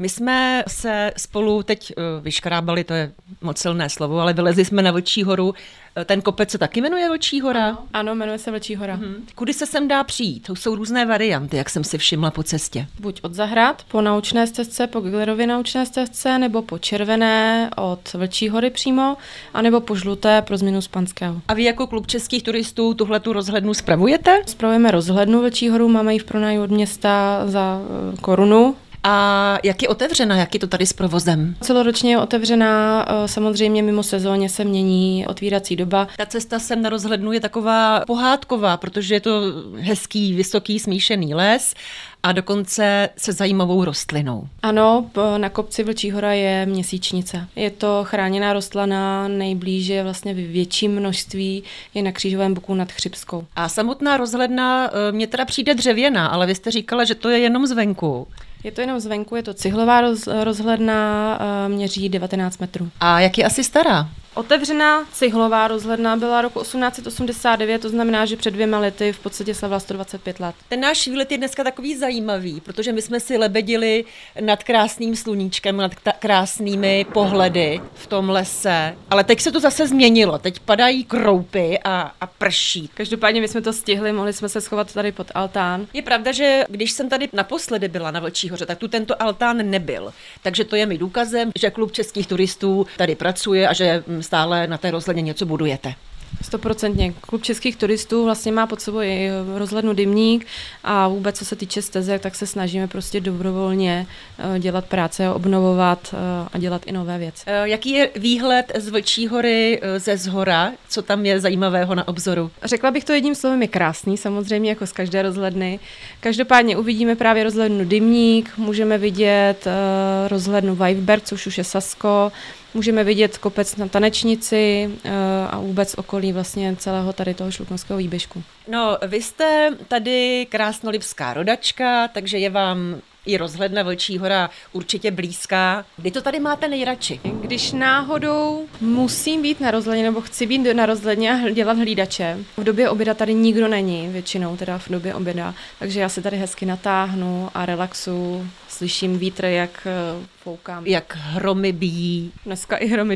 My jsme se spolu teď vyškrábali, to je moc silné slovo, ale vylezli jsme na Vlčí horu. Ten kopec se taky jmenuje Vlčí hora? Ano, jmenuje se Vlčí hora. Kudy se sem dá přijít? To jsou různé varianty, jak jsem si všimla po cestě. Buď od zahrad, po naučné stezce, po Gillerově naučné stezce, nebo po červené od Vlčí hory přímo, anebo po žluté pro změnu z Panského. A vy jako klub českých turistů tuhletu rozhlednu spravujete? Spravujeme rozhlednu Vlčí horu, máme ji v pronájmu od města za korunu. A jak je otevřena, jak je to tady s provozem? Celoročně je otevřená, samozřejmě mimo sezóně se mění otvírací doba. Ta cesta sem na rozhlednu je taková pohádková, protože je to hezký, vysoký, smíšený les a dokonce se zajímavou rostlinou. Ano, na kopci Vlčí hora je měsíčnice. Je to chráněná rostlina, nejblíže vlastně v větším množství je na Křížovém boku nad Chřibskou. A samotná rozhledna mně teda přijde dřevěná, ale vy jste říkala, že to je jenom zvenku. Je to jenom zvenku, je to cihlová rozhledna, měří 19 metrů. A jak je asi stará? Otevřená cihlová rozhledna byla roku 1889, to znamená, že před 2 lety v podstatě slavila 125 let. Ten náš výlet je dneska takový zajímavý, protože my jsme si lebedili nad krásným sluníčkem, nad krásnými pohledy v tom lese, ale teď se to zase změnilo, teď padají kroupy a prší. Každopádně my jsme to stihli, mohli jsme se schovat tady pod altán. Je pravda, že když jsem tady naposledy byla na Vlčí hoře, tak tu tento altán nebyl, takže to je mi důkazem, že klub českých turistů tady pracuje a že stále na té rozhledně něco budujete. 100%. Klub českých turistů vlastně má pod sebou i rozhlednu Dymník a vůbec, co se týče stezek, tak se snažíme prostě dobrovolně dělat práce, obnovovat a dělat i nové věci. Jaký je výhled z Vlčí hory ze zhora? Co tam je zajímavého na obzoru? Řekla bych to jedním slovem, je krásný, samozřejmě jako z každé rozhledny. Každopádně uvidíme právě rozhlednu Dymník, můžeme vidět rozhlednu Vajfberg, což už je Sasko, můžeme vidět kopec na Tanečnici a vůbec okolí vlastně celého tady toho Šluknovského výběžku. No, vy jste tady krásnolipská rodačka, takže je vám i rozhledna Vlčí hora určitě blízká. Kdy to tady máte nejradši? Když náhodou musím být na rozhledně nebo chci být na rozhledně a dělat hlídače, v době oběda tady nikdo není, většinou teda v době oběda, takže já se tady hezky natáhnu a relaxu, slyším vítr, jak foukám. Jak hromy bijí. Dneska i hromy.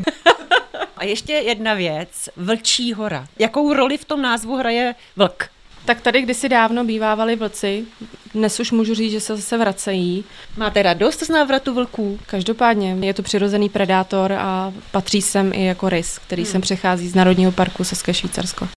A ještě jedna věc, Vlčí hora. Jakou roli v tom názvu hraje vlk? Tak tady kdysi dávno bývávali vlci, dnes už můžu říct, že se zase vracejí. Máte radost z návratu vlků? Každopádně, je to přirozený predátor a patří sem i jako rys, který sem přechází z Národního parku Saské Švýcarsko.